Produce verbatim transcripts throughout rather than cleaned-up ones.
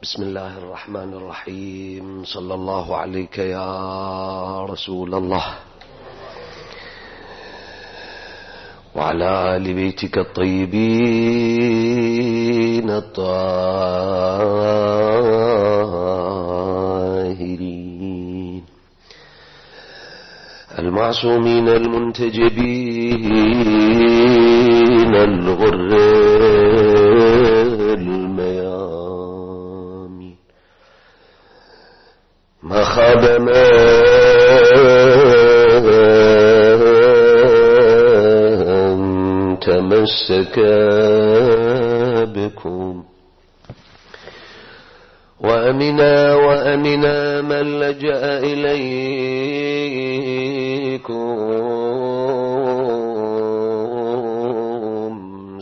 بسم الله الرحمن الرحيم. صلى الله عليك يا رسول الله وعلى آل بيتك الطيبين الطاهرين المعصومين المنتجبين الغر الميامين. ما خاب من تمسك بكم وأمنا وأمنا من لجأ إليكم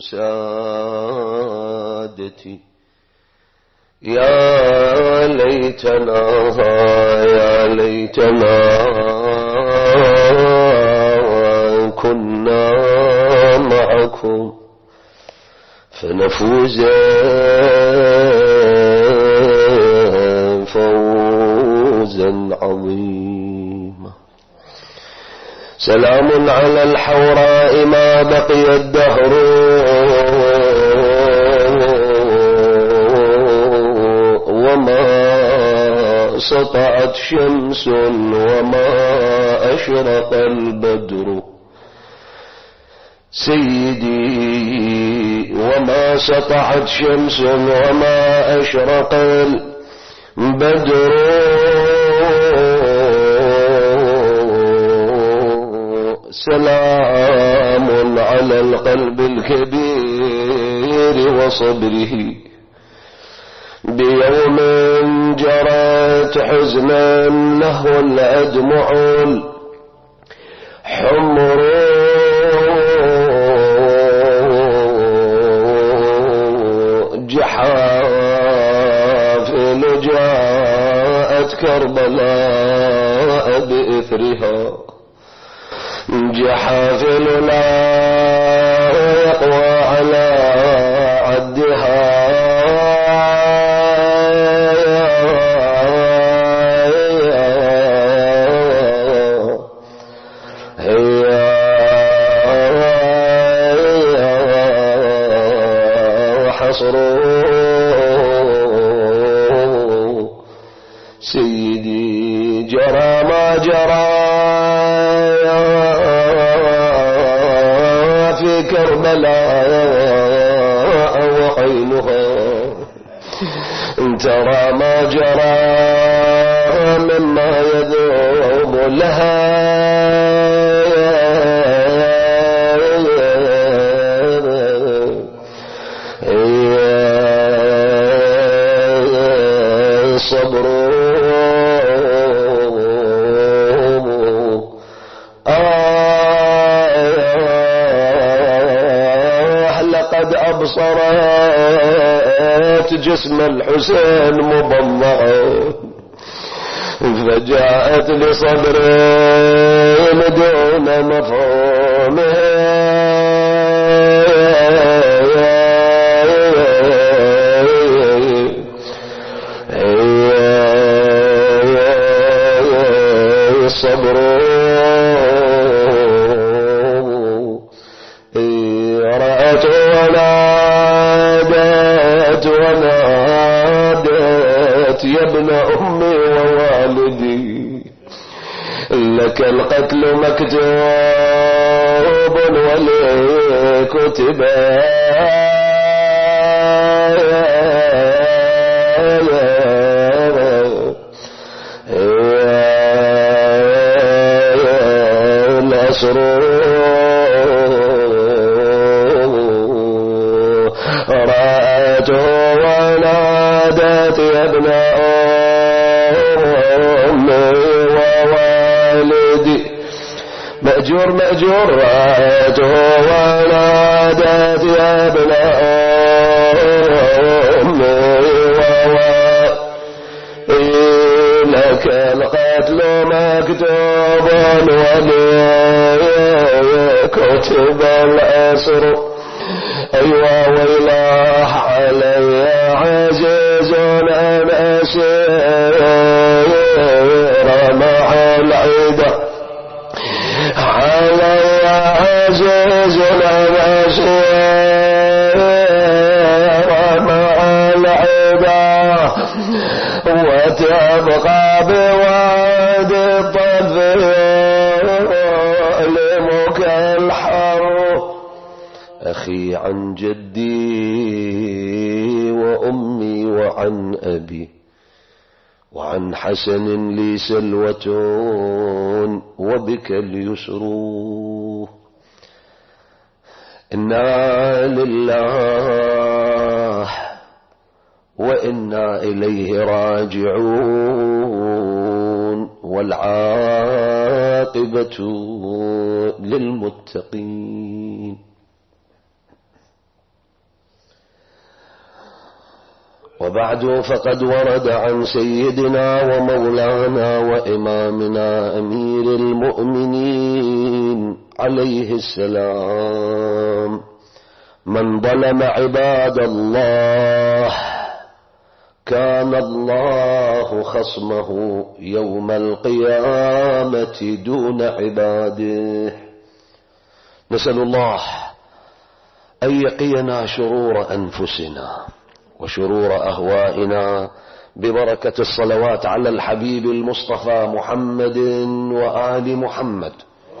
سادتي. يا ليتنا يا ليتنا كنا معكم فنفوز فوزا عظيما. سلام على الحوراء ما بقي الدهر وما سطعت شمس وما أشرق البدر سيدي. وما سطعت شمس وما أشرق البدر سلام على القلب الكبير وصبره بيوم جرت حزنا له الأدمع الحمر جحافل جاءت كربلاء بإثرها جحافل لا يقوى على عدها سيدي. جرى ما جرى في كربلاء وعينها ترى ما جرى مما يذوب لها صبر آه لقد أبصرت جسم الحسين مضمعا فجاءت لصبر دون مفهومه الصبر رأت ونادت ونادت يا ابن أمي ووالدي لك القتل مكتوب ولي كتبا رأت ونادت يا ابن أمي ووالدي مأجور مأجور. رأت ونادت يا ابن أمي ووالدي لك القتل مكتوب ولي كتب الأسر. أيوا ويلاه علي عزيز وتبقى بواد الطفل مكالحر. أخي عن جدي وأمي وعن أبي وعن حسن لي سلوة وبك اليسر. إنا لله وإنا إليه راجعون والعاقبة للمتقين. وبعد فقد ورد عن سيدنا ومولانا وإمامنا أمير المؤمنين عليه السلام: من ظلم عباد الله كان الله خصمه يوم القيامة دون عباده. نسأل الله أن يقينا شرور أنفسنا وشرور أهوائنا ببركة الصلوات على الحبيب المصطفى محمد وآل محمد.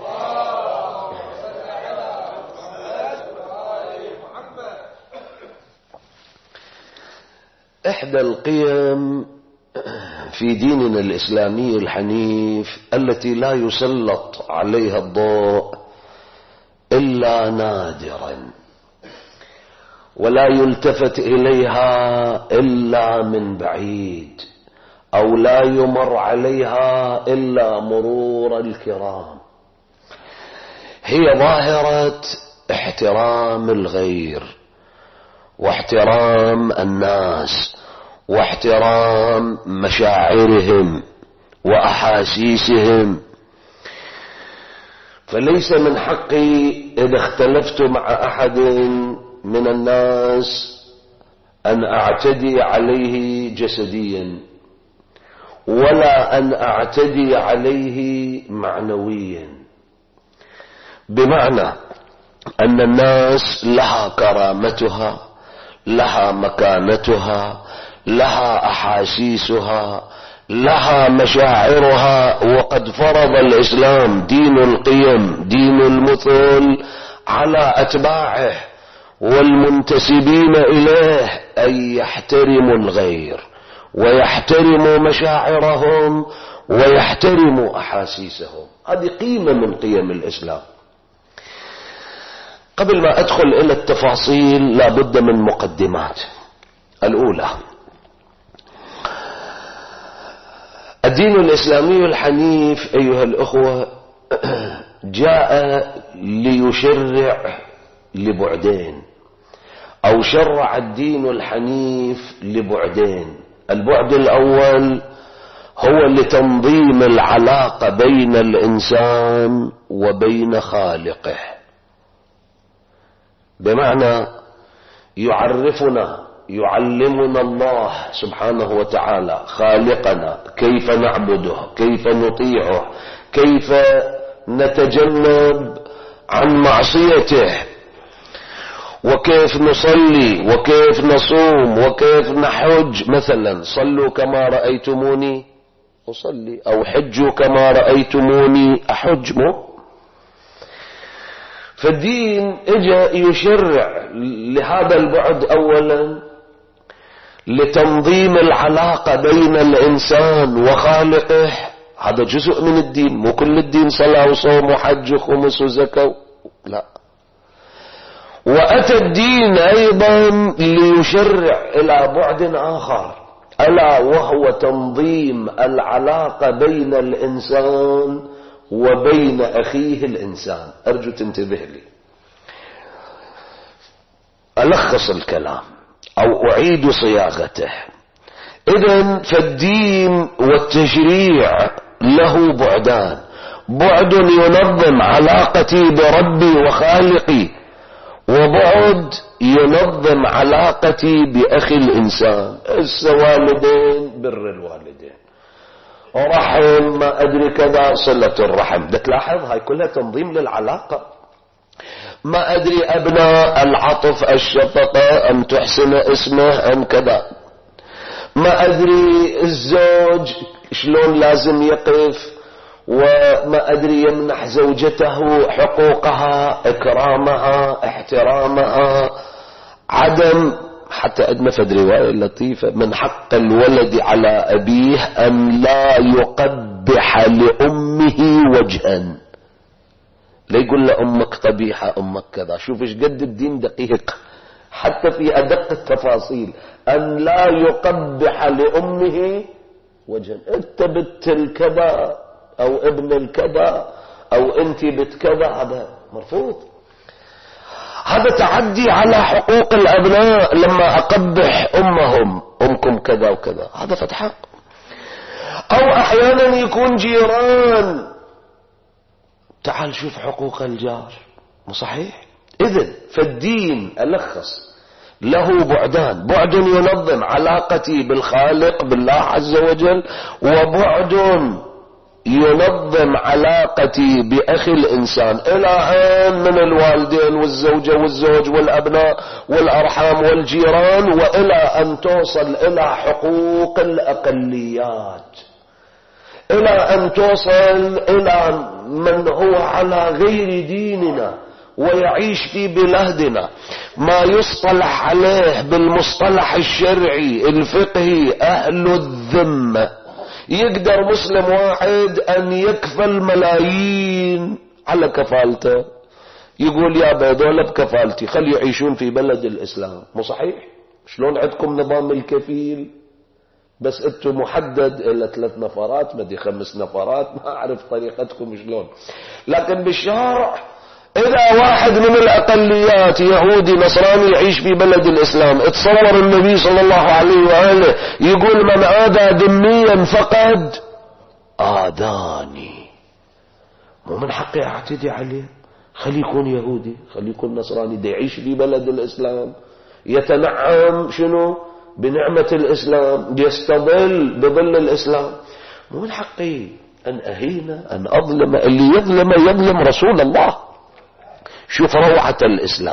إحدى القيم في ديننا الإسلامي الحنيف التي لا يسلط عليها الضوء إلا نادرا ولا يلتفت إليها إلا من بعيد أو لا يمر عليها إلا مرور الكرام، هي ظاهرة احترام الغير واحترام الناس واحترام مشاعرهم وأحاسيسهم. فليس من حقي إذا اختلفت مع أحد من الناس أن أعتدي عليه جسديا ولا أن أعتدي عليه معنويا، بمعنى أن الناس لها كرامتها، لها مكانتها، لها أحاسيسها، لها مشاعرها. وقد فرض الإسلام دين القيم دين المثل على أتباعه والمنتسبين إليه أن يحترموا الغير ويحترموا مشاعرهم ويحترموا أحاسيسهم. هذه قيمة من قيم الإسلام. قبل ما أدخل إلى التفاصيل لابد من مقدمات. الأولى: الدين الإسلامي الحنيف أيها الأخوة جاء ليشرع لبعدين، أو شرع الدين الحنيف لبعدين. البعد الأول هو لتنظيم العلاقة بين الإنسان وبين خالقه، بمعنى يعرفنا يعلمنا الله سبحانه وتعالى خالقنا كيف نعبده، كيف نطيعه، كيف نتجنب عن معصيته، وكيف نصلي وكيف نصوم وكيف نحج. مثلا صلوا كما رأيتموني أصلي، أو حجوا كما رأيتموني أحج. مو فالدين اجى يشرع لهذا البعد أولا لتنظيم العلاقة بين الإنسان وخالقه. هذا جزء من الدين، مو كل الدين صلاة وصوم وحج وخمس وزكاة، لا. وأتى الدين أيضا ليشرع إلى بعد آخر، ألا وهو تنظيم العلاقة بين الإنسان وبين أخيه الإنسان. أرجو تنتبه لي، ألخص الكلام أو أعيد صياغته. إذن فالدين والتشريع له بعدان: بعد ينظم علاقتي بربي وخالقي، وبعد ينظم علاقتي بأخي الإنسان. الوالدين، بر الوالدين، رحم، ما أدري كذا، صلة الرحم. ده تلاحظ هاي كلها تنظيم للعلاقة. ما أدري أبناء، العطف، الشفقة، أم تحسن اسمه أم كذا. ما أدري الزوج شلون لازم يقف، وما أدري يمنح زوجته حقوقها، إكرامها، احترامها، عدم. حتى أدنى في رواية لطيفة: من حق الولد على أبيه أن لا يقبح لأمه وجها. لا يقول لأمك قبيحة، أمك كذا. شوف ايش قد الدين دقيق حتى في أدق التفاصيل. أن لا يقبح لأمه وجها. انت بنت الكذا أو ابن الكذا أو انت بنت كذا، هذا مرفوض. هذا تعدي على حقوق الأبناء لما أقبح أمهم: أمكم كذا وكذا، هذا فتح. أو أحيانا يكون جيران. تعال شوف حقوق الجار، مو صحيح؟ إذن فالدين ألخص له بعدان: بعد ينظم علاقتي بالخالق بالله عز وجل، وبعد ينظم علاقتي بأخي الإنسان إلى أن من الوالدين والزوجة والزوج والأبناء والأرحام والجيران، وإلى أن توصل إلى حقوق الأقليات، إلى أن توصل إلى من هو على غير ديننا ويعيش في بلادنا، ما يصطلح عليه بالمصطلح الشرعي الفقهي أهل الذمة. يقدر مسلم واحد أن يكفل ملايين على كفالته، يقول يا بيدول بكفالتي خلي يعيشون في بلد الإسلام. مو صحيح؟ شلون عندكم نظام الكفيل؟ بس انتم محدد إلى ثلاث نفرات، مدي خمس نفرات، ما أعرف طريقتكم شلون. لكن بالشارع إذا واحد من الأقليات يهودي نصراني يعيش في بلد الإسلام، اتصور النبي صلى الله عليه وآله يقول: من آذى ذميا فقد آذاني. مو من حقي أعتدي عليه. خلي يكون يهودي، خلي يكون نصراني، دا يعيش في بلد الإسلام، يتنعم شنو بنعمة الإسلام، يستظل بظل الإسلام. مو من حقي أن أهينه، أن أظلم. اللي يظلم يظلم رسول الله. شوف روعة الإسلام.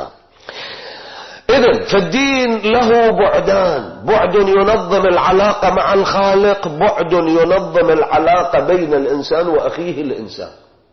إذن فالدين له بعدان: بعد ينظم العلاقة مع الخالق، بعد ينظم العلاقة بين الإنسان وأخيه الإنسان.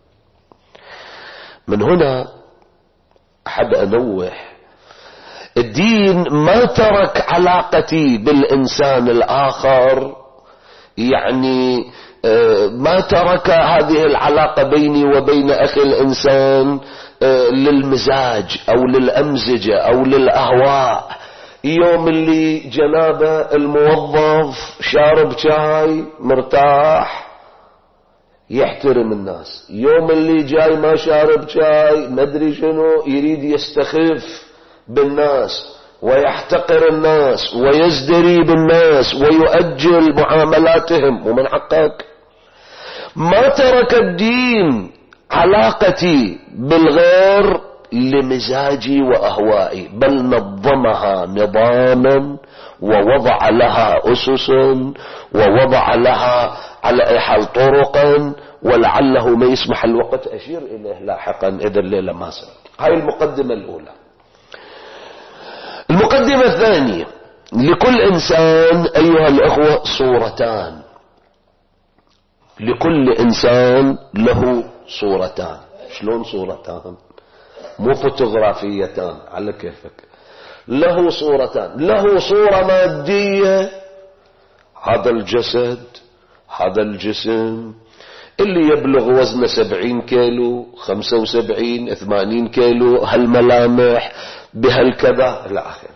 من هنا أحب أنوه: الدين ما ترك علاقتي بالإنسان الآخر، يعني ما ترك هذه العلاقة بيني وبين أخي الإنسان للمزاج أو للأمزجة أو للأهواء. يوم اللي جنابه الموظف شارب شاي مرتاح يحترم الناس، يوم اللي جاي ما شارب شاي مدري شنو يريد يستخف بالناس ويحتقر الناس ويزدري بالناس ويؤجل معاملاتهم. ومن حقك. ما ترك الدين علاقتي بالغير لمزاجي وأهوائي، بل نظمها نظاما ووضع لها أسسا ووضع لها على أي حال طرقا، ولعله ما يسمح الوقت أشير إليه لاحقا إذا الليلة ما سبق. هاي المقدمة الأولى. المقدمة الثانية: لكل إنسان أيها الأخوة صورتان. لكل إنسان له صورتان. شلون صورتان؟ مو فوتوغرافيتان على كيفك. له صورتان. له صورة مادية، هذا الجسد، هذا الجسم اللي يبلغ وزنه سبعين كيلو، خمسة وسبعين، ثمانين كيلو، هالملامح بهالكذا إلى آخره.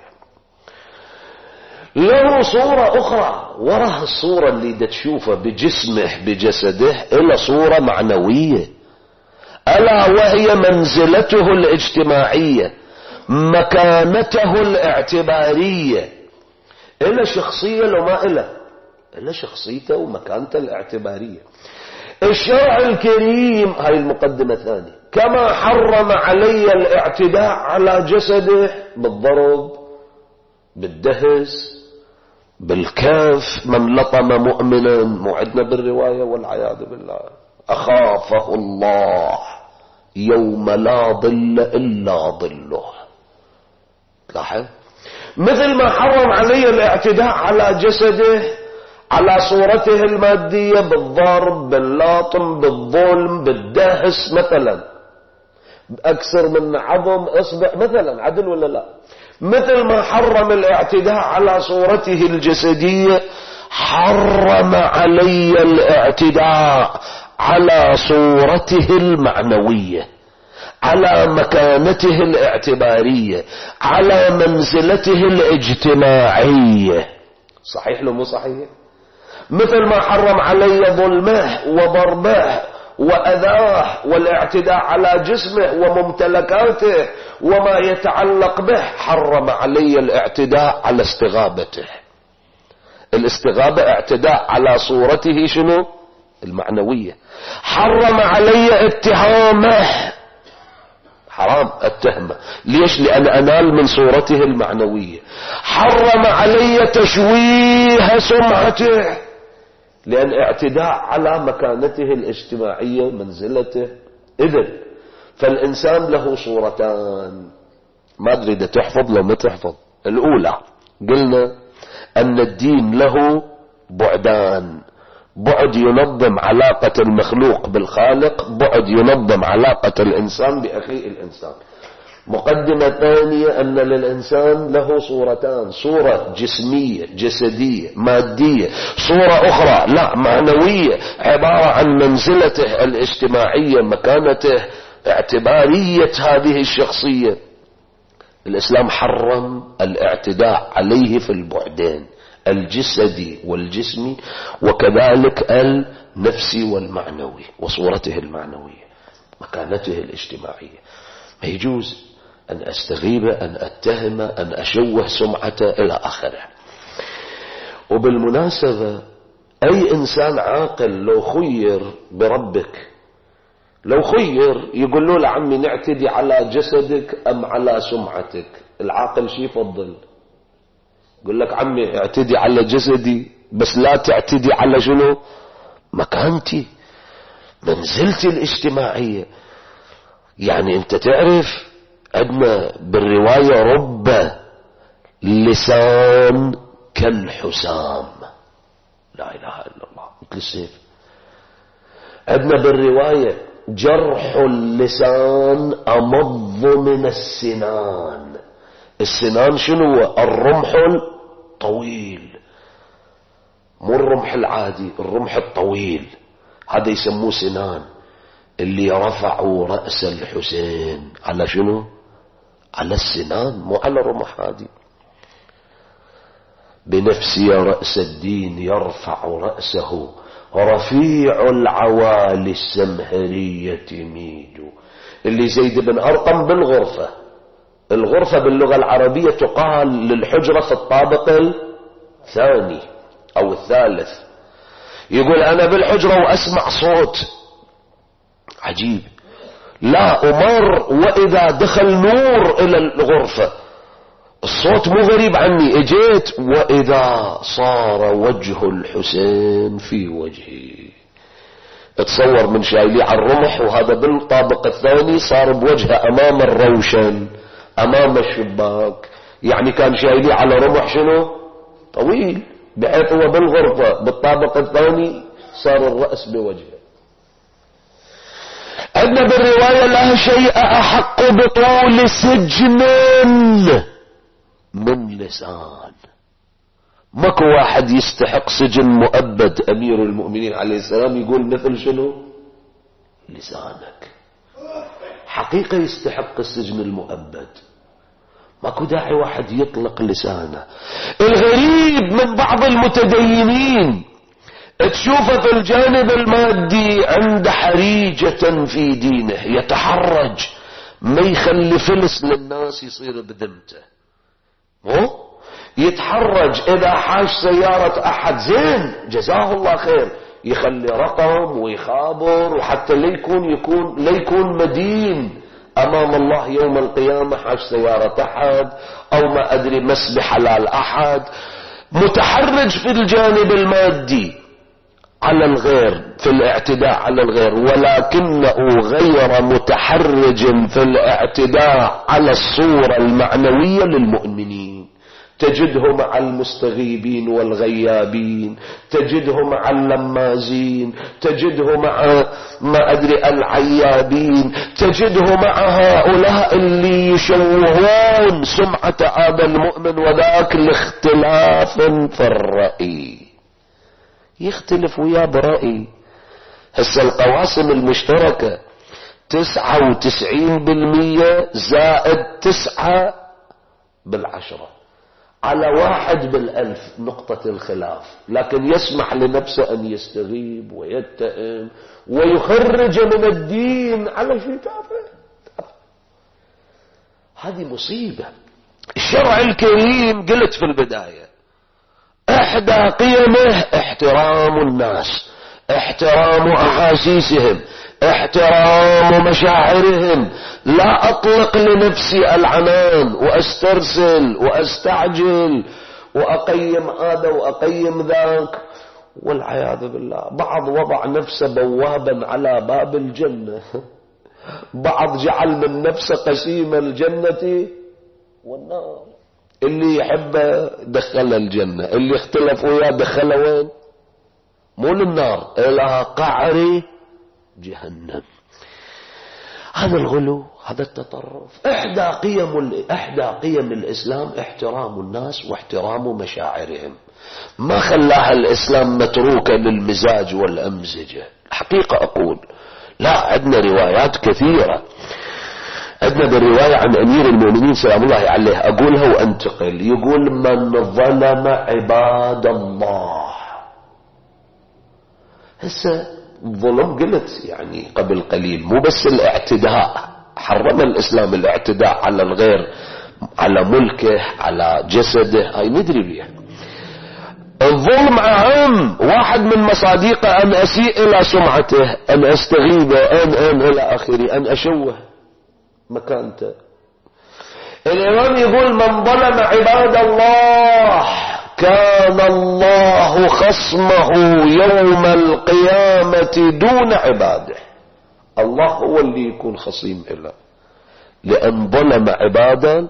له صورة أخرى وراء الصورة اللي دا تشوفه بجسمه بجسده، إلى صورة معنوية، ألا وهي منزلته الاجتماعية، مكانته الاعتبارية. إلى شخصية لو ما إله، إلى شخصيته ومكانته الاعتبارية. الشرع الكريم، هاي المقدمة الثانية، كما حرم علي الاعتداء على جسده بالضرب، بالدهس، بالكف، من لطم مؤمنا موعدنا بالرواية والعياذ بالله أخافه الله يوم لا ظل إلا ظله. لاحظ، مثل ما حرم علي الاعتداء على جسده، على صورته المادية، بالضرب، باللاطم، بالظلم، بالدهس مثلا، أكثر من عظم إصبع مثلا، عدل ولا لا؟ مثل ما حرم الاعتداء على صورته الجسدية، حرم علي الاعتداء على صورته المعنوية، على مكانته الاعتبارية، على منزلته الاجتماعية. صحيح لو مو صحيح؟ مثل ما حرم علي ظلمه وضربه وأذاه والاعتداء على جسمه وممتلكاته وما يتعلق به، حرم علي الاعتداء على استغابته. الاستغابة اعتداء على صورته شنو؟ المعنوية. حرم علي اتهامه، حرام التهمة. ليش؟ لأن أنال من صورته المعنوية. حرم علي تشويه سمعته، لأن اعتداء على مكانته الاجتماعية، منزلته. إذن فالإنسان له صورتان، ما أدري إذا تحفظ لو ما تحفظ. الأولى قلنا أن الدين له بعدان: بعد ينظم علاقة المخلوق بالخالق، بعد ينظم علاقة الإنسان بأخيه الإنسان. مقدمة ثانية أن للإنسان له صورتان: صورة جسمية جسدية مادية، صورة أخرى لا معنوية، عبارة عن منزلته الاجتماعية، مكانته، اعتبارية هذه الشخصية. الإسلام حرم الاعتداء عليه في البعدين: الجسدي والجسمي، وكذلك النفسي والمعنوي، وصورته المعنوية، مكانته الاجتماعية. ما يجوز أن أستغيبه، أن أتهمه، أن أشوه سمعته إلى آخره. وبالمناسبة أي إنسان عاقل لو خير بربك، لو خير يقول له لعمي نعتدي على جسدك أم على سمعتك، العاقل شي يفضل؟ يقول لك عمي اعتدي على جسدي بس لا تعتدي على شنو؟ مكانتي، منزلتي الاجتماعية. يعني انت تعرف عندنا بالرواية: رب لسان كالحسام، لا اله الا الله، مثل السيف. عندنا بالرواية: جرح اللسان أمض من السنان. السنان شنو؟ الرمح الطويل، مو الرمح العادي، الرمح الطويل، هذا يسموه سنان. اللي رفعوا رأس الحسين على شنو؟ على السنان، مو على الرمح هذه. بنفسي رأس الدين يرفع رأسه رفيع العوالي السمهرية ميد. اللي زيد بن أرقم بالغرفة، الغرفة باللغة العربية تقال للحجرة في الطابق الثاني أو الثالث. يقول أنا بالحجرة وأسمع صوت عجيب، لا أمر وإذا دخل نور إلى الغرفة، الصوت مو غريب عني، اجيت وإذا صار وجه الحسين في وجهي. اتصور من شايلي على الرمح وهذا بالطابق الثاني صار بوجهه أمام الروشن، أمام الشباك. يعني كان شايلي على رمح شنو؟ طويل، بحيث هو بالغرفة بالطابق الثاني صار الرأس بوجهه. عندنا بالرواية: لا شيء أحق بطول سجن من لسان. ماكو واحد يستحق سجن مؤبد. أمير المؤمنين عليه السلام يقول مثل شنو؟ لسانك. حقيقة يستحق السجن المؤبد، ماكو داعي واحد يطلق لسانه. الغريب من بعض المتدينين تشوفه في الجانب المادي عنده حريجة في دينه، يتحرج ما يخلي فلس للناس يصير بذمته، مو يتحرج إذا حاش سيارة أحد زين جزاه الله خير يخلي رقم ويخابر، وحتى ليكون يكون ليكون مدين أمام الله يوم القيامة حاش سيارة أحد أو ما أدري مس بحلال أحد. متحرج في الجانب المادي على الغير، في الاعتداء على الغير، ولكنه غير متحرج في الاعتداء على الصورة المعنوية للمؤمنين. تجده مع المستغيبين والغيابين، تجده مع اللمازين، تجده مع ما أدري العيابين، تجده مع هؤلاء اللي يشوهون سمعة هذا المؤمن، وذاك لاختلاف في الرأي، يختلف وياه برأي. هسه القواسم المشتركة تسعة وتسعين بالمية زائد تسعة بالعشرة على واحد بالألف نقطة الخلاف، لكن يسمح لنفسه أن يستغيب ويتهم ويخرج من الدين على شيء تافه. هذه مصيبة. الشرع الكريم قلت في البداية احدى قيمه احترام الناس، احترام احاسيسهم، احترام مشاعرهم. لا اطلق لنفسي العنان واسترسل واستعجل واقيم هذا واقيم ذاك، والعياذ بالله. بعض وضع نفسه بوابا على باب الجنة، بعض جعل من نفسه قسيم الجنة والنار. اللي يحبه دخل الجنة، اللي اختلف وياه دخله وين؟ مو للنار، الى قعر جهنم. هذا الغلو، هذا التطرف. احدى قيم احدى قيم الاسلام احترام الناس واحترام مشاعرهم. ما خلاها الاسلام متروكة للمزاج والامزجة. الحقيقة اقول لا، عندنا روايات كثيرة. عندنا بالرواية عن امير المؤمنين سلام الله عليه، اقولها وانتقل، يقول من ظلم عباد الله. هسه الظلم قلت يعني قبل قليل مو بس الاعتداء، حرم الاسلام الاعتداء على الغير، على ملكه، على جسده، هاي ندري بيها. الظلم اهم. واحد من مصادقه ان اسيء الى سمعته، ان استغيبه، ان ان الى اخره، ان اشوه مكانته. الامام يقول من ظلم عباد الله كان الله خصمه يوم القيامة دون عباده. الله هو اللي يكون خصيم له، لأن ظلم عبادا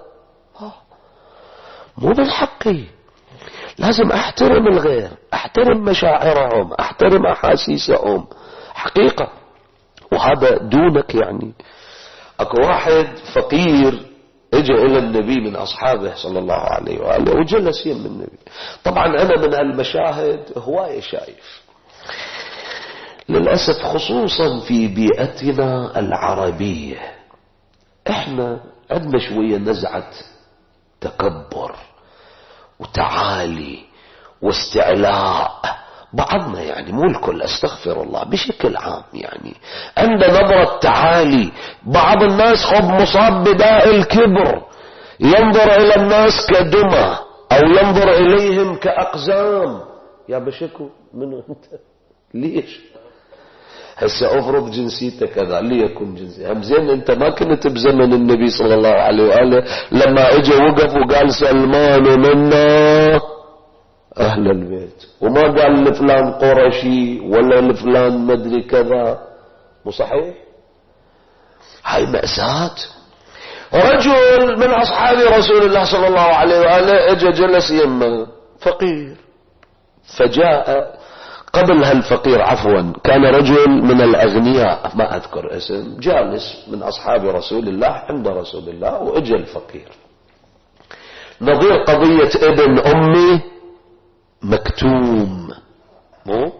مو بالحقي. لازم احترم الغير، احترم مشاعرهم، احترم احاسيسهم، حقيقة. وهذا دونك. يعني اكو واحد فقير اجى الى النبي من اصحابه صلى الله عليه وآله وجلس يم النبي. طبعا انا من هالمشاهد هواية شايف للأسف، خصوصا في بيئتنا العربية، احنا عندنا شوية نزعة تكبر وتعالي واستعلاء. بعضنا يعني مو الكل، استغفر الله، بشكل عام يعني عند نظرة تعالي. بعض الناس خب مصاب بداء الكبر، ينظر الى الناس كدمى او ينظر اليهم كأقزام. يا بشكو منو انت؟ ليش؟ هسه افرض جنسيتك كذا، ليكن جنسي هم زين. انت ما كنت بزمن النبي صلى الله عليه وآله لما اجى وقف وقال سلمان منا اهل البيت، وما قال لفلان قرشي ولا لفلان مدري كذا. مو صحيح؟ هاي مأساة. رجل من اصحاب رسول الله صلى الله عليه وآله اجى جلس يمه فقير، فجاء قبل هالفقير عفوا كان رجل من الاغنياء ما اذكر اسم، جالس من اصحاب رسول الله عند رسول الله، واجى الفقير نظير قضية ابن امي مكتوم. مو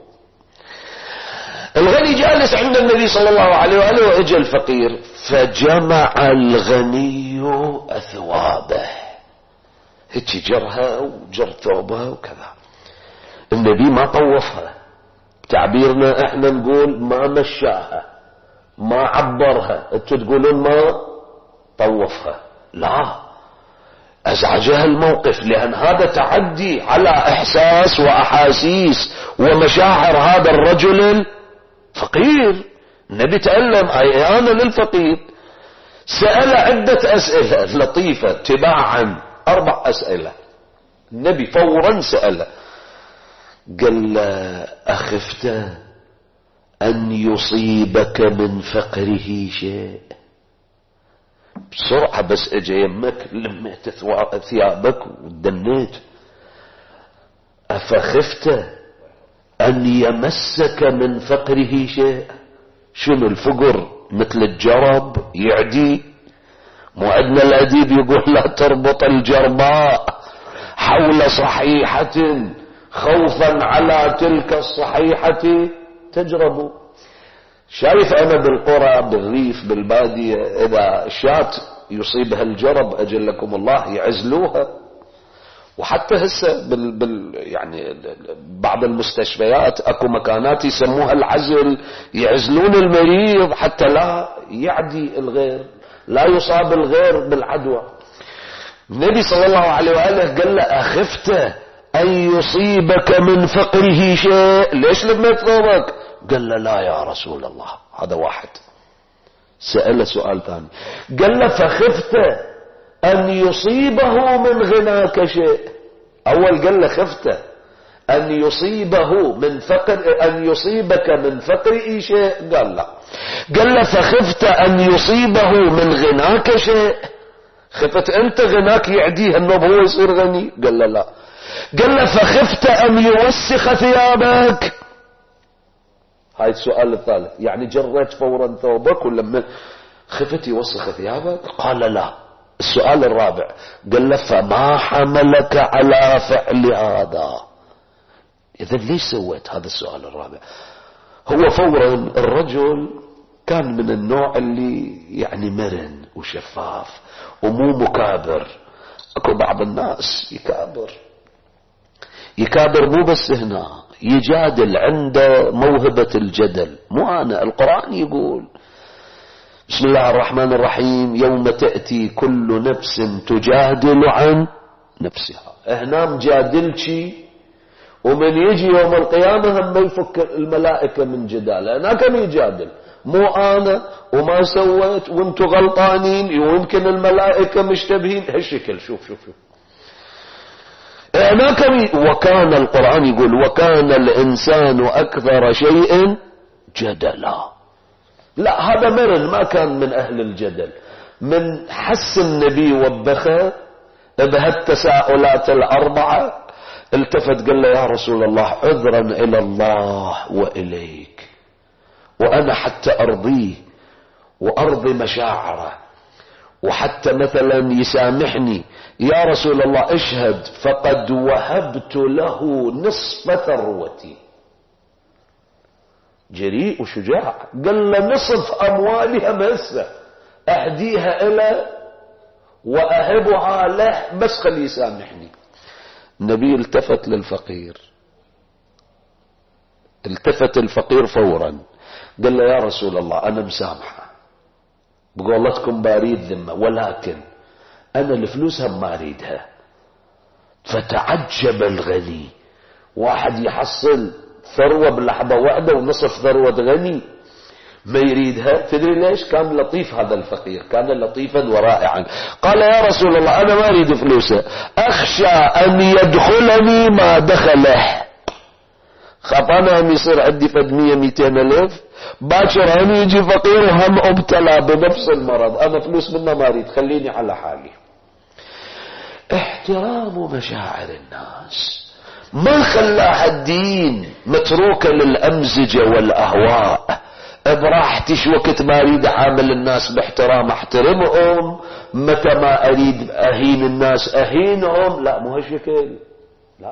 الغني جالس عند النبي صلى الله عليه وآله، واجى الفقير، فجمع الغني اثوابه، هيك جرها وجر ثوبها وكذا. النبي ما طوفها، تعبيرنا احنا نقول ما مشاها، ما عبرها، انتوا تقولون ما طوفها. لا، ازعجها الموقف، لان هذا تعدي على احساس واحاسيس ومشاعر هذا الرجل الفقير. النبي تألم انا للفقير. سأل عدة اسئلة لطيفة تباعا، اربع اسئلة. النبي فورا سأله، قال له اخفت ان يصيبك من فقره شيء؟ بسرعة بس اجي يمك لميت ثيابك ودنيت. افخفت ان يمسك من فقره شيء؟ شنو الفقر؟ مثل الجرب يعدي. مو عندنا الاديب يقول لا تربط الجرباء حول صحيحة خوفا على تلك الصحيحة تجرب. شايف انا بالقرى بالريف بالبادية اذا شات يصيبها الجرب اجلكم الله يعزلوها. وحتى هسه بال, بال يعني بعض المستشفيات اكو مكانات يسموها العزل، يعزلون المريض حتى لا يعدي الغير، لا يصاب الغير بالعدوى. النبي صلى الله عليه وآله قال له اخفت ان يصيبك من فقره شيء؟ ليش لميت ثوبك؟ قال له لا يا رسول الله. هذا واحد. سأله سؤال ثاني قال له فخفت ان يصيبه من غناك شيء؟ اول قال له خفت ان يصيبه من فقر ان يصيبك من فقره شيء؟ قال لا. قال له فخفت ان يصيبه من غناك شيء؟ خفت انت غناك يعديه انه هو يصير غني؟ قال له لا. قال له فخفت ان يوسخ ثيابك؟ هاي السؤال الثالث، يعني جريت فورا ثوبك ولما خفت يوسخ ثيابك؟ قال لا. السؤال الرابع قال له فما حملك على فعل هذا؟ اذا ليش سويت هذا السؤال الرابع؟ هو فورا الرجل كان من النوع اللي يعني مرن وشفاف ومو مكابر. اكو بعض الناس يكابر يكابر مو بس هنا، يجادل، عنده موهبة الجدل. مو أنا، القرآن يقول بسم الله الرحمن الرحيم يوم تأتي كل نفس تجادل عن نفسها. هنا مجادلشي ومن يجي يوم القيامة هم يفك الملائكة من جداله. هنا كم يجادل مو أنا وما سويت وانتو غلطانين ويمكن الملائكة مشتبهين هالشكل. شوف شوف شوف هناك. وكان القرآن يقول وكان الإنسان أكثر شيء جدلا. لا هذا مرن ما كان من أهل الجدل. من حس النبي وبخه بهالتساؤلات الأربعة التفت قال له يا رسول الله عذرا إلى الله وإليك، وأنا حتى أرضيه وأرضي مشاعره وحتى مثلا يسامحني يا رسول الله اشهد فقد وهبت له نصف ثروتي. جريء وشجاع. قال له نصف اموالها مسه اهديها له واهبها له بس خليه يسامحني. النبي التفت للفقير، التفت الفقير فورا قال له يا رسول الله انا مسامحه بقولتكم باريد ذمه، ولكن انا الفلوس هم ما اريدها. فتعجب الغني، واحد يحصل ثروة بلحظة واحدة ونصف ثروة غني ما يريدها. تدري ليش؟ كان لطيف هذا الفقير، كان لطيفا ورائعا. قال يا رسول الله انا ما اريد فلوسه، اخشى ان يدخلني ما دخله. خاف انا هم يصير عندي فد مية ميتين الف باكر هم يجي فقير وهم ابتلى بنفس المرض، انا فلوس منه ما اريد، خليني على حالي. احترام مشاعر الناس ما خلاها الدين متروكة للأمزجة والأهواء. براحتش وقت ما اريد عامل الناس باحترام احترمهم، متى ما اريد اهين الناس اهينهم. لا مو هالشكل، لا.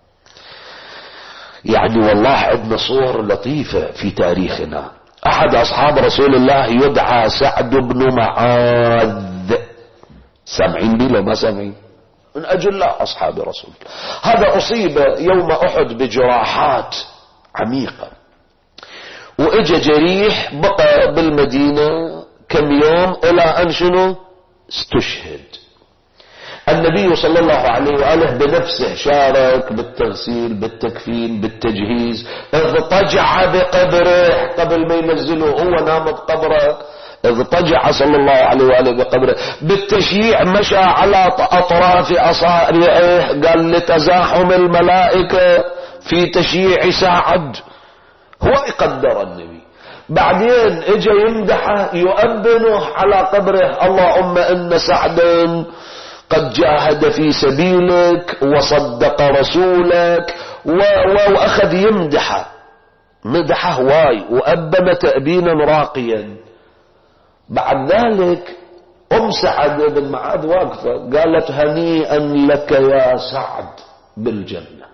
يعني والله عندنا صور لطيفة في تاريخنا. احد اصحاب رسول الله يدعى سعد بن معاذ. سامعين بي لو ما سامعين؟ من اجلاء اصحاب رسول الله. هذا اصيب يوم احد بجراحات عميقة واجا جريح، بقى بالمدينة كم يوم الى ان شنو استشهد. النبي صلى الله عليه وآله بنفسه شارك بالتغسيل بالتكفين بالتجهيز، اضطجع بقبره قبل ما ينزله، هو نام بقبره، اضطجع صلى الله عليه وآله بقبره. بالتشييع مشى على اطراف اصابعه، قال لتزاحم الملائكة في تشييع سعد. هو يقدر النبي بعدين اجى يمدحه يؤبنه على قبره: اللهم ان سعدا قد جاهد في سبيلك وصدق رسولك، واخذ يمدحه مدحه واي وأبن تأبينا راقيا. بعد ذلك أم سعد بن معاذ واقفة قالت: هنيئا لك يا سعد بالجنة.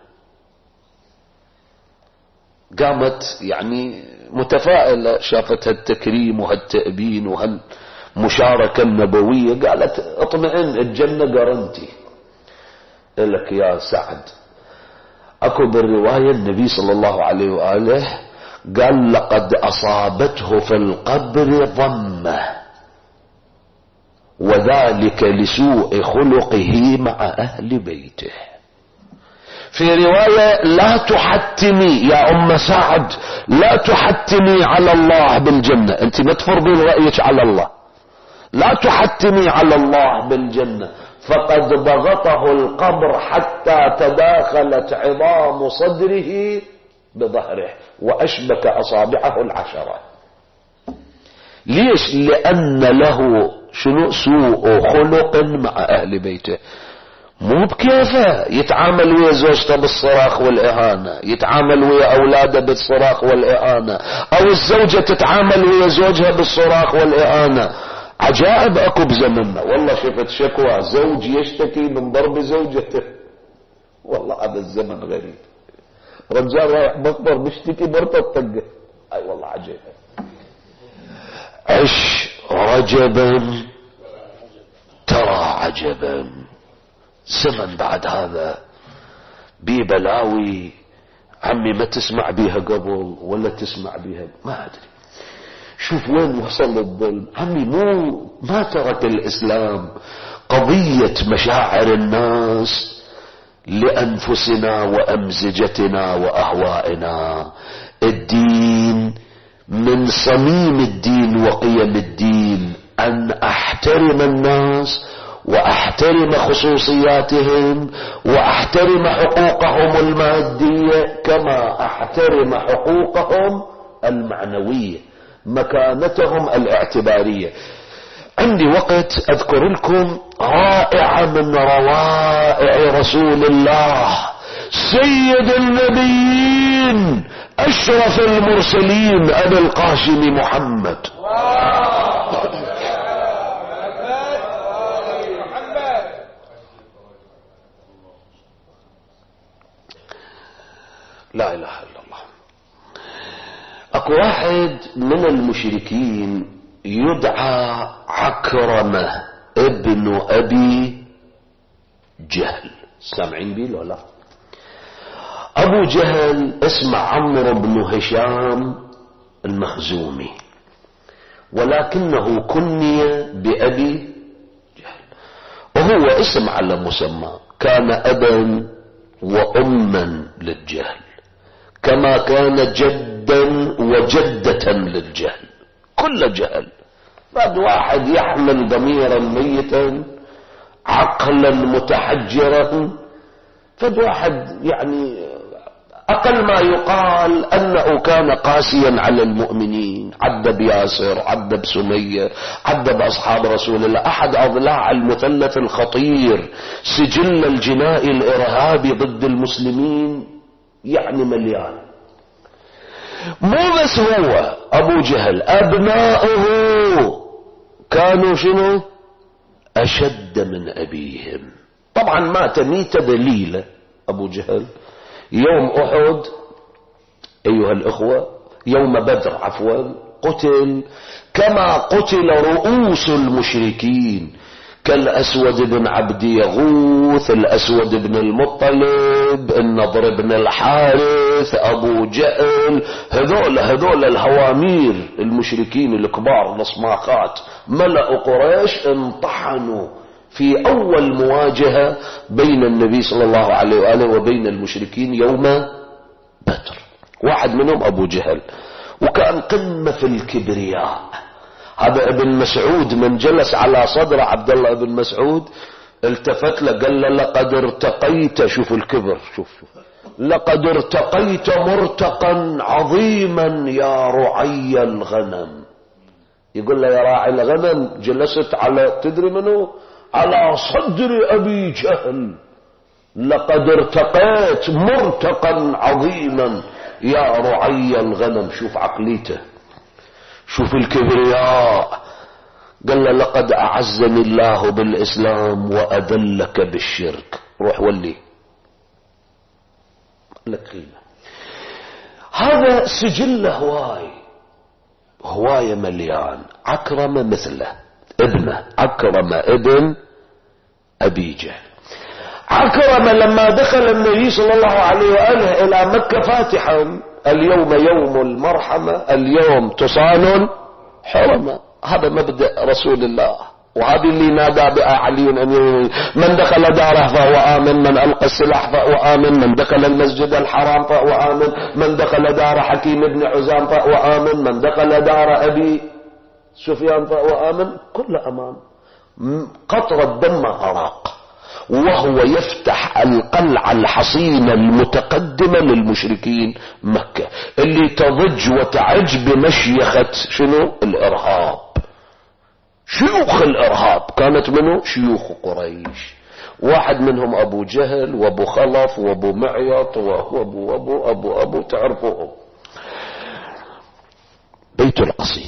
قامت يعني متفائلة، شافت هالتكريم وهالتأبين وهالمشاركة النبوية، قالت: اطمئن، الجنة قرنتي لك يا سعد. اكو بالرواية النبي صلى الله عليه وآله قال: لقد اصابته في القبر ضمة وذلك لسوء خلقه مع اهل بيته. في رواية: لا تحتمي يا ام سعد، لا تحتمي على الله بالجنة، انت ما تفرضين رأيك على الله، لا تحتمي على الله بالجنة، فقد ضغطه القبر حتى تداخلت عظام صدره بظهره وأشبك أصابعه العشرة. ليش؟ لأن له شنو؟ سوء خلق مع أهل بيته. مو بكيفه يتعامل ويا زوجته بالصراخ والإهانة، يتعامل ويا أولاده بالصراخ والإهانة، أو الزوجة تتعامل ويا زوجها بالصراخ والإهانة. عجائب اكو بزمننا. والله شفت شكوى زوج يشتكي من ضرب زوجته، والله هذا الزمن غريب. رجال رايح مقبر بيشتكي مرته الطقه. اي والله عجيب. عش رجبا ترى عجبا. زمن بعد هذا بي بلاوي عمي ما تسمع بيها قبل ولا تسمع بيها ما ادري. شوف وين وصل الظلم. عمي مو ما ترك الإسلام قضية مشاعر الناس لأنفسنا وأمزجتنا وأهوائنا. الدين من صميم الدين وقيم الدين أن أحترم الناس وأحترم خصوصياتهم وأحترم حقوقهم المادية كما أحترم حقوقهم المعنوية، مكانتهم الاعتبارية. عندي وقت اذكر لكم رائعة من روائع رسول الله سيد النبيين اشرف المرسلين ابي القاسم محمد. لا اله الا الله. اكو واحد من المشركين يدعى عكرمة ابن ابي جهل، سامعين بيه ولا لا؟ ابو جهل اسمه عمرو بن هشام المخزومي، ولكنه كني بابي جهل، وهو اسم على مسمى. كان ابا واما للجهل، كما كان جدا وجدة للجهل، كل جهل. بعد واحد يحمل ضميرا ميتا عقلا متحجرا، فد واحد يعني اقل ما يقال انه كان قاسيا على المؤمنين، عذب ياسر، عذب سمية، عذب اصحاب رسول الله، احد اضلاع المثلث الخطير، سجل الجنائي الارهابي ضد المسلمين يعني مليان. مو بس هو ابو جهل، ابناؤه كانوا شنو؟ اشد من ابيهم. طبعا مات ميتة دليلة ابو جهل يوم احد ايها الاخوة، يوم بدر عفوا، قتل كما قتل رؤوس المشركين كالاسود بن عبد يغوث، الاسود بن المطلب، النضر بن الحارث، ابو جهل، هذول هذول الهوامير المشركين الكبار الصماخات ملأ قريش انطحنوا في اول مواجهة بين النبي صلى الله عليه وآله وبين المشركين يوم بدر. واحد منهم ابو جهل، وكان قمة في الكبرياء. هذا ابن مسعود من جلس على صدر عبد الله بن مسعود التفت له قال له: لقد ارتقيت. شوف الكبر، شوف شوف لقد ارتقيت مرتقا عظيما يا رعي الغنم. يقول له يا راعي الغنم جلست على تدري منه؟ على صدر أبي جهل. لقد ارتقيت مرتقا عظيما يا رعي الغنم. شوف عقليته، شوف الكبرياء. قال له لقد أعزني الله بالإسلام وأذلك بالشرك. روح ولي لك قيمة. هذا سجله هواي هواية مليان. عكرمة مثله ابنه، عكرمة ابن أبي جهل. عكرمة لما دخل النبي صلى الله عليه وآله إلى مكة فاتحا: اليوم يوم المرحمة، اليوم تصان حرمة. هذا مبدأ رسول الله، وهذه اللي نادى بها علي أن من دخل داره فهو آمن، من ألقى السلاح فهو آمن، من دخل المسجد الحرام فهو آمن، من دخل دار حكيم بن حزام فهو آمن، من دخل دار أبي سفيان فهو آمن. كل أمان. قطرة دم أراق وهو يفتح القلعة الحصينة المتقدمة للمشركين مكة، اللي تضج وتعج بمشيخة شنو؟ الإرهاب. شيوخ الإرهاب كانت منه شيوخ قريش. واحد منهم أبو جهل وأبو خلف وأبو معيط وأبو أبو أبو أبو, أبو تعرفوهم. بيت القصيد.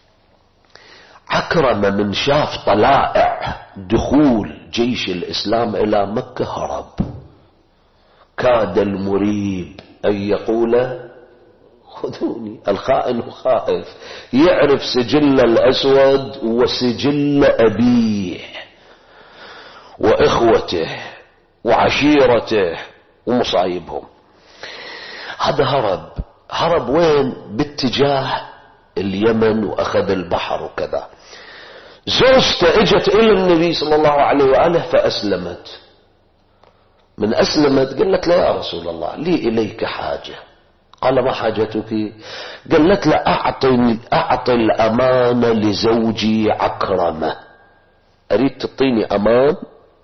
عكرمة من شاف طلائع دخول جيش الإسلام إلى مكة هرب. كاد المريب أن يقول خذوني. الخائن خائف، يعرف سجل الأسود وسجل أبيه وإخوته وعشيرته ومصايبهم. هذا هرب. هرب وين؟ باتجاه اليمن وأخذ البحر وكذا. زوجته اجت إلى النبي صلى الله عليه وآله فأسلمت. من أسلمت قالت له يا رسول الله لي إليك حاجة. قال ما حاجتك؟ قالت له أعطي, أعطي الأمانة لزوجي عكرمة. أريد تعطيني أمان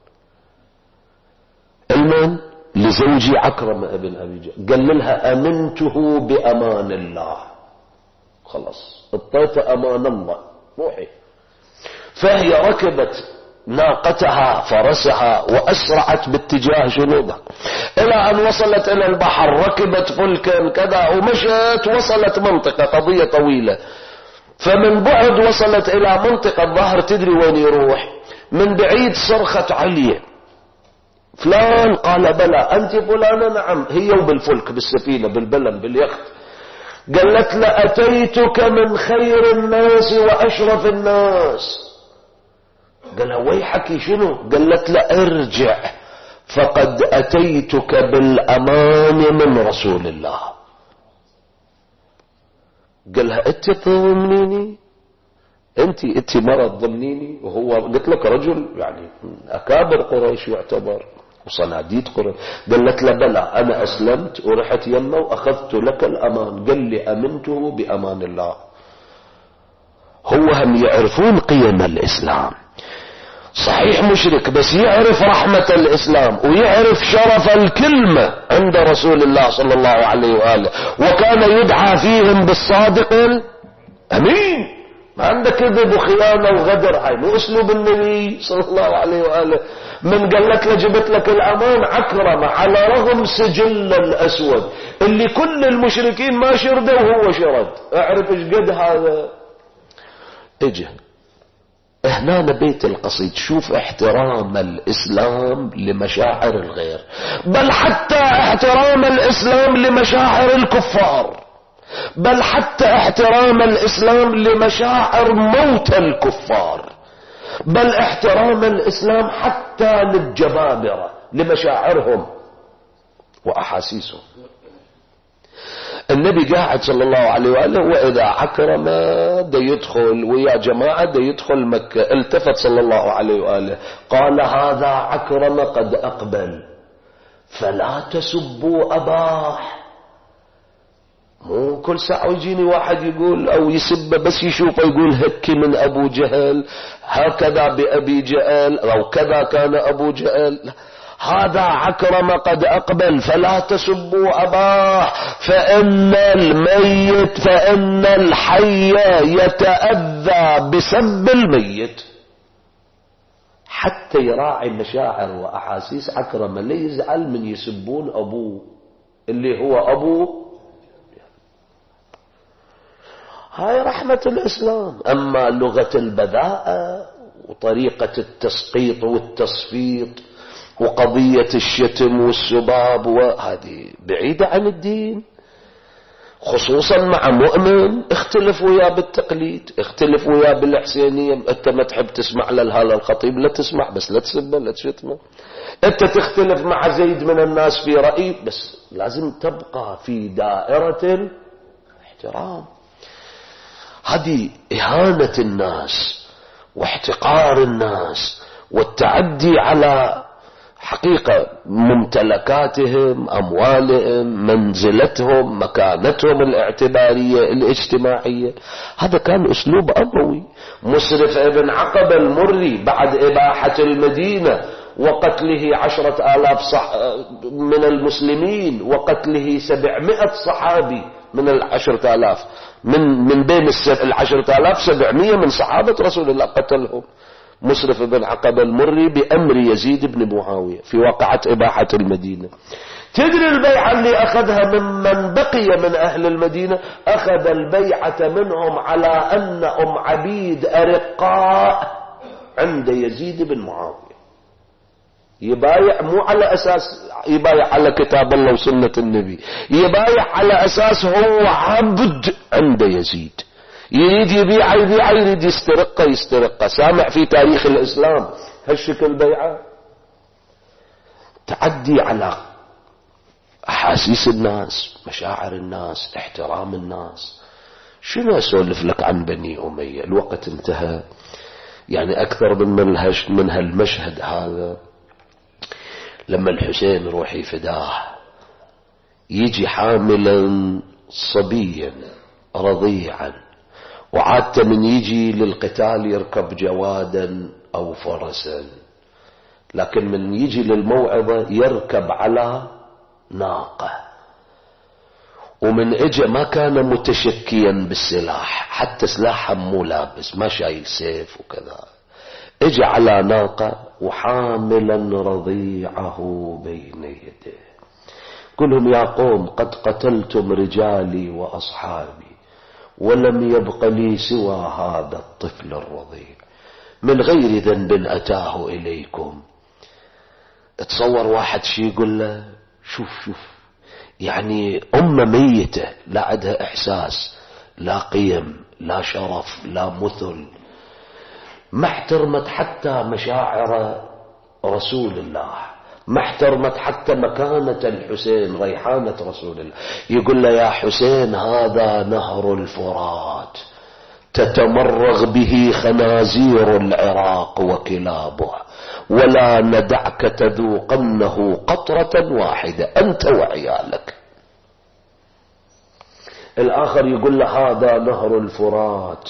المن لزوجي عكرمة ابن أبي جهل. قال لها أمنته بأمان الله. خلاص اطيت أمان الله، روحي. فهي ركبت ناقتها فرسها وأسرعت باتجاه جنوبها إلى أن وصلت إلى البحر. ركبت فلكا كذا ومشت، وصلت منطقة، قضية طويلة. فمن بعد وصلت إلى منطقة الظهر. تدري وين يروح؟ من بعيد صرخت علي فلان. قال بلى أنت فلانة؟ نعم. هي وبالفلك بالسفينة بالبلم باليخت. قالت له أتيتك من خير الناس وأشرف الناس. قال ويحك شنو؟ قالت له ارجع فقد أتيتك بالأمان من رسول الله. قالها انت تضمنيني؟ انت انت مرة تضمنيني؟ وهو قلت لك رجل يعني أكابر قريش يعتبر وصناديد قريش. قالت له بلى أنا أسلمت ورحت يمه وأخذت لك الأمان. قال لي أمنته بأمان الله. هو هم يعرفون قيم الإسلام. صحيح مشرك بس يعرف رحمة الإسلام ويعرف شرف الكلمة عند رسول الله صلى الله عليه وآله. وكان يدعى فيهم بالصادق الأمين. ما عندك كذب وخيانة وغدر. هاي مو أسلوب النبي صلى الله عليه وآله. من قالت له جبت لك الأمان عكرمة على رغم سجل الأسود اللي كل المشركين ما شردوا وهو شرد. اعرف ايش قد هذا. اجه هنا بيت القصيد. شوف احترام الإسلام لمشاعر الغير، بل حتى احترام الإسلام لمشاعر الكفار، بل حتى احترام الإسلام لمشاعر موت الكفار، بل احترام الإسلام حتى للجبابرة لمشاعرهم وأحاسيسهم. النبي قاعد صلى الله عليه وآله وإذا عكرم دا يدخل ويا جماعة دا يدخل مكة. التفت صلى الله عليه وآله قال هذا عكرم قد أقبل فلا تسبوا أباه. مو كل ساعة يجيني واحد يقول أو يسب بس يشوفه يقول هك من أبو جهل، هكذا بأبي جهل أو كذا كان أبو جهل. هذا عكرم قد أقبل فلا تسبوا أباه فإن الميت فإن الحي يتأذى بسب الميت. حتى يراعي مشاعر وأحاسيس عكرمة، لا يزعل من يسبون أبوه اللي هو أبوه. هاي رحمة الإسلام. أما لغة البذاءة وطريقة التسقيط والتصفيط وقضية الشتم والسباب وهذه بعيدة عن الدين، خصوصا مع مؤمن. اختلف وياه بالتقليد، اختلف وياه بالحسينية. انت ما تحب تسمع لهذا الخطيب لا تسمع، بس لا تسبه لا تشتمه. انت تختلف مع زيد من الناس في رأي، بس لازم تبقى في دائرة احترام. هذه إهانة الناس واحتقار الناس والتعدي على حقيقة ممتلكاتهم، أموالهم، منزلتهم، مكانتهم الاعتبارية الاجتماعية. هذا كان أسلوب أموي. مسرف ابن عقبة المري بعد إباحة المدينة وقتله عشرة آلاف صح من المسلمين وقتله سبعمائة صحابي من العشرة آلاف، من من بين العشرة آلاف سبعمائة من صحابة رسول الله قتلهم مسرف بن عقبة المري بأمر يزيد بن معاوية في واقعة إباحة المدينة. تدري البيعة اللي أخذها ممن بقي من أهل المدينة؟ أخذ البيعة منهم على أنهم عبيد أرقاء عند يزيد بن معاوية. يبايع مو على أساس يبايع على كتاب الله وسنة النبي، يبايع على أساس هو عبد عند يزيد. يريد يبيع يبيع، يريد يسترق يسترق. سامع في تاريخ الإسلام هالشكل بيعة. تعدي على أحاسيس الناس، مشاعر الناس، احترام الناس. شنو أسولف لك عن بني أمية؟ الوقت انتهى. يعني أكثر من من هالمشهد هذا لما الحسين روح يفداه، يجي حاملا صبيا رضيعا، وعادة من يجي للقتال يركب جوادا أو فرسا، لكن من يجي للموعظة يركب على ناقة. ومن اجى ما كان متشكيا بالسلاح، حتى سلاحه مو لابس، ما شايل سيف وكذا. اجى على ناقة وحاملا رضيعه بين يديه. كلهم يا قوم قد قتلتم رجالي وأصحابي ولم يبق لي سوى هذا الطفل الرضيع من غير ذنب أتاه إليكم. تصور واحد شي يقول له شوف شوف، يعني أمة ميتة لا عندها إحساس، لا قيم، لا شرف، لا مثل، ما احترمت حتى مشاعر رسول الله، ما احترمت حتى مكانة الحسين ريحانة رسول الله. يقول له يا حسين هذا نهر الفرات تتمرغ به خنازير العراق وكلابه، ولا ندعك تذوقنه قطرة واحدة أنت وعيالك. الآخر يقول له هذا نهر الفرات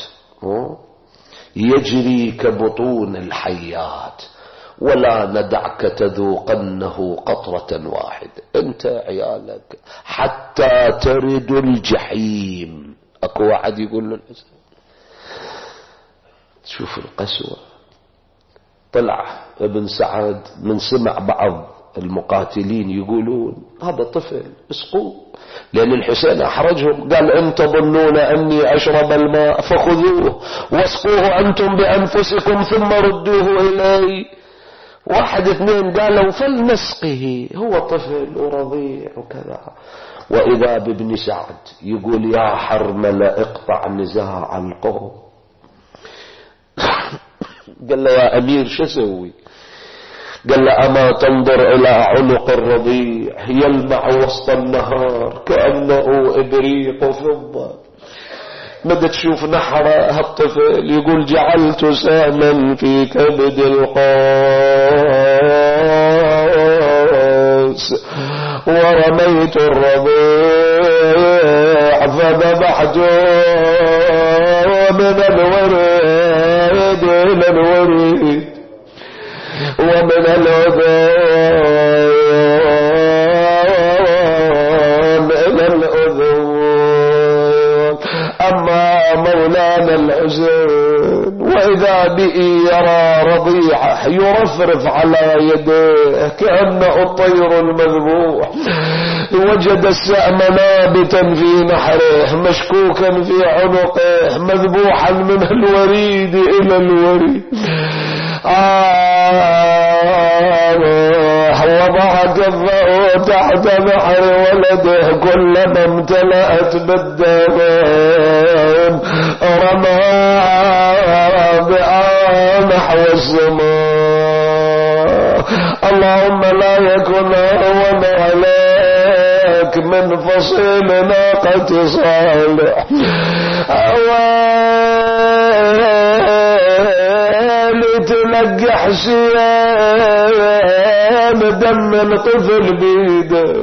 يجري كبطون الحيات، ولا ندعك تذوقنه قطرة واحدة أنت عيالك حتى ترد الجحيم. أكو واحد يقول له الحسين. شوف القسوة. طلع ابن سعد من سمع بعض المقاتلين يقولون هذا طفل اسقوه، لأن الحسين أحرجهم. قال إن تظنون أني أشرب الماء فخذوه واسقوه أنتم بأنفسكم ثم ردوه إلي. واحد اثنين قالوا فلنسقه، هو طفل ورضيع وكذا. وإذا بابن سعد يقول يا حرمل اقطع نزاع القوم. قال له يا أمير شو اسوي؟ قال له أما تنظر إلى عنق الرضيع يلمع وسط النهار كأنه إبريق فضة. مدى تشوف نحر هالطفل يقول جعلت سهما في كبد القاس ورميت الرضيع فذبحته من الوريد إلى الوريد ومن الأذن إلى الأذن. أما مولانا الحسين وإذا به يرى رضيعه يرفرف على يديه كأنه الطير المذبوح، وجد السأم نابتا في نحره مشكوكا في عنقه مذبوحا من الوريد إلى الوريد. آه وضع كفه تحت نحر ولده كلما امتلأت بالدم رمى بآه نحو السماء. اللهم لا يكن هون عليك من فصيل ناقة صالح لتلقح شيان دم الطفل بيده،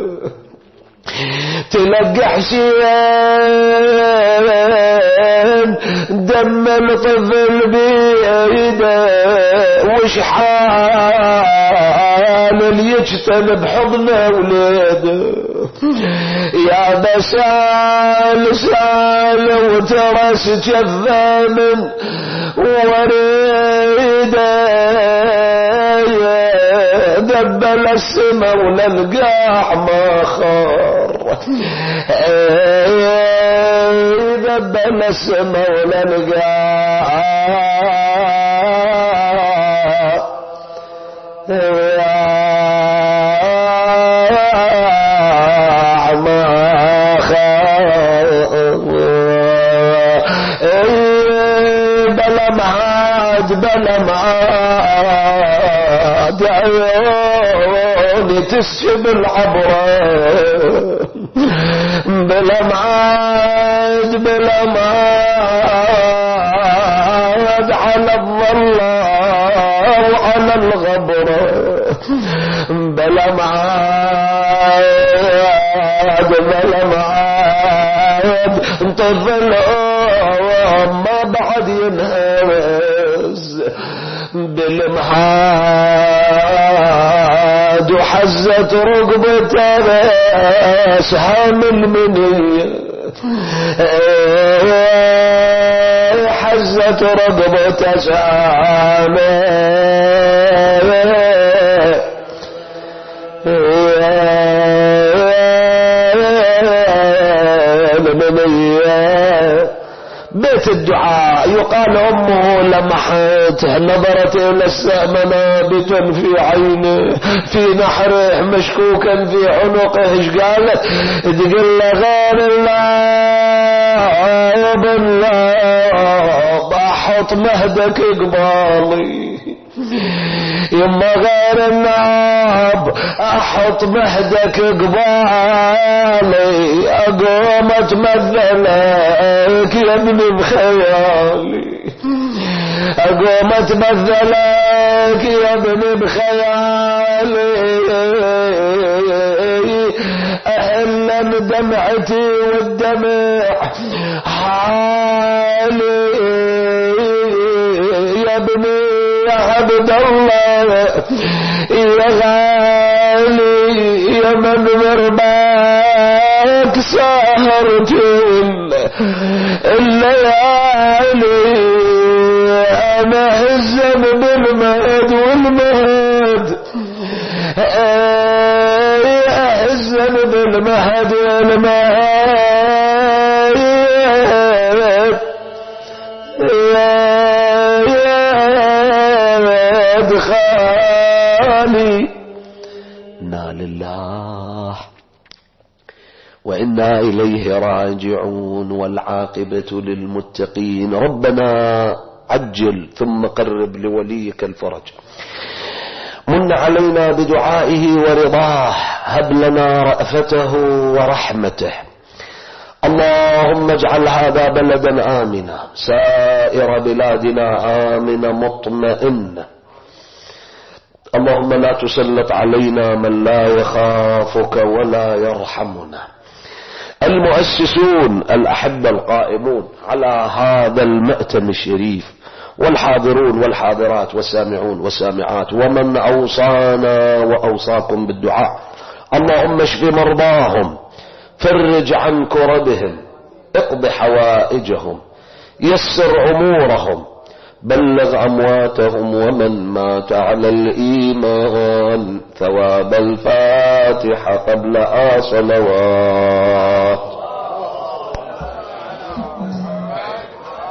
تلقح شيان دم الطفل بيده، وش حال اللي يجتنب حضنه وليده. يا بسال سال وترس جفا من وريده، دبل السما وللقاح ما خار، دبل السما وللقاح بلا معاد عيوني تسجب العبرة، بلا معاد بلا معاد على الظلام وعلى الغبرة، بلا معاد بلا معاد طفل ما بعد ينهز بالمحاد، وحزت رقبته اسهام المنية، حزت رقبته اسهام المنية. بيت الدعاء يقال أمه لمحته نظرت إلى السهم نابتا في عينه في نحره مشكوكا في عنقه. ايش قالت؟ تقول له غير الله بالله بحط مهدك قبالي، يما غير الناب احط مهدك قبالي، اقوم اتمثلك يا ابني بخيالي، اقوم اتمثلك يا ابني بخيالي، اهلا بدمعتي والدمع حالي يا ابني يا عبد الله يا غالي يا من مرباك سهرت الليالي، انا هزم بالمهد والمهد هزم بالمهد والمهد خالي. إنا لله وإنا إليه راجعون والعاقبة للمتقين. ربنا عجل ثم قرب لوليك الفرج، من علينا بدعائه ورضاه، هب لنا رأفته ورحمته. اللهم اجعل هذا بلدا آمنا، سائر بلادنا آمنا مطمئنا. اللهم لا تسلط علينا من لا يخافك ولا يرحمنا. المؤسسون الأحبة القائمون على هذا المأتم الشريف والحاضرون والحاضرات والسامعون والسامعات ومن أوصانا وأوصاكم بالدعاء. اللهم اشف مرضاهم، فرج عن كربهم، اقض حوائجهم، يسر أمورهم، بلغ أمواتهم ومن مات على الإيمان ثواب الفاتحة قبلها صلوات.